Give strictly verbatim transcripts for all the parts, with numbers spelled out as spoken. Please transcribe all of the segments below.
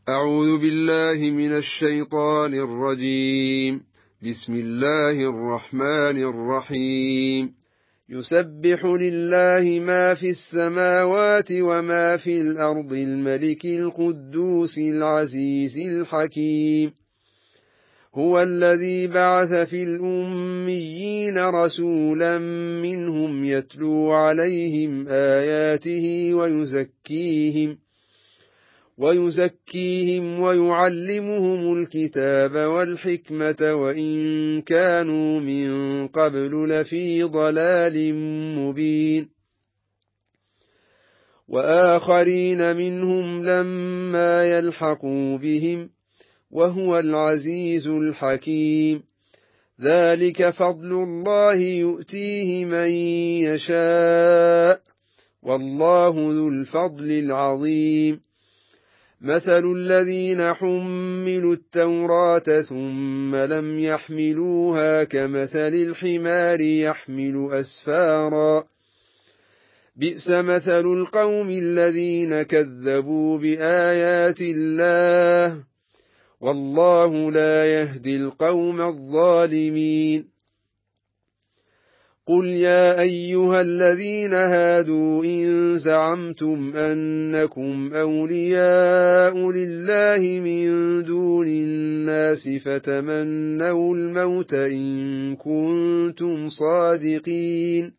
أعوذ بالله من الشيطان الرجيم. بسم الله الرحمن الرحيم. يسبح لله ما في السماوات وما في الأرض الملك القدوس العزيز الحكيم. هو الذي بعث في الأميين رسولا منهم يتلو عليهم آياته ويزكيهم ويزكيهم ويعلمهم الكتاب والحكمة وإن كانوا من قبل لفي ضلال مبين. وآخرين منهم لما يلحقوا بهم وهو العزيز الحكيم. ذلك فضل الله يؤتيه من يشاء والله ذو الفضل العظيم. مثل الذين حملوا التوراة ثم لم يحملوها كمثل الحمار يحمل أسفارا. بئس مثل القوم الذين كذبوا بآيات الله والله لا يهدي القوم الظالمين. قل يا أيها الذين هادوا إن زعمتم أنكم أولياء لله من دون الناس فتمنوا الموت إن كنتم صادقين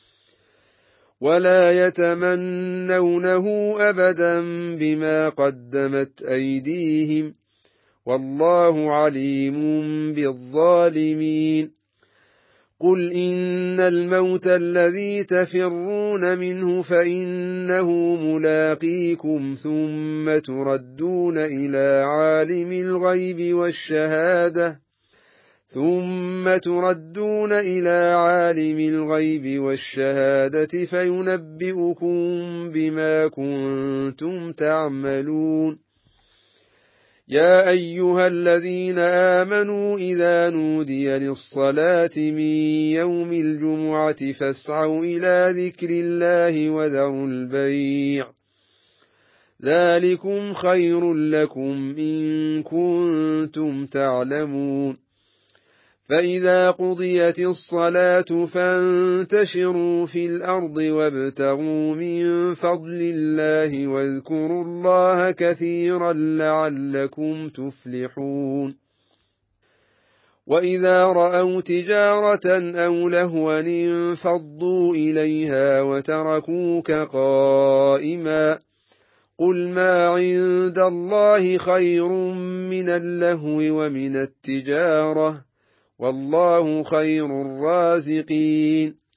ولا يتمنونه أبدا بما قدمت أيديهم والله عليم بالظالمين. قل إن الموت الذي تفرون منه فإنه ملاقيكم ثم تردون إلى عالم الغيب والشهادة ثم تردون إلى عالم الغيب والشهادة فينبئكم بما كنتم تعملون. يا أيها الذين آمنوا إذا نودي للصلاة من يوم الجمعة فاسعوا إلى ذكر الله وذروا البيع ذلكم خير لكم إن كنتم تعلمون. فإذا قضيت الصلاة فانتشروا في الأرض وابتغوا من فضل الله واذكروا الله كثيرا لعلكم تفلحون. وإذا رأوا تجارة أو لهوا انفضوا إليها وتركوك قائما. قل ما عند الله خير من اللهو ومن التجارة والله خير الرازقين.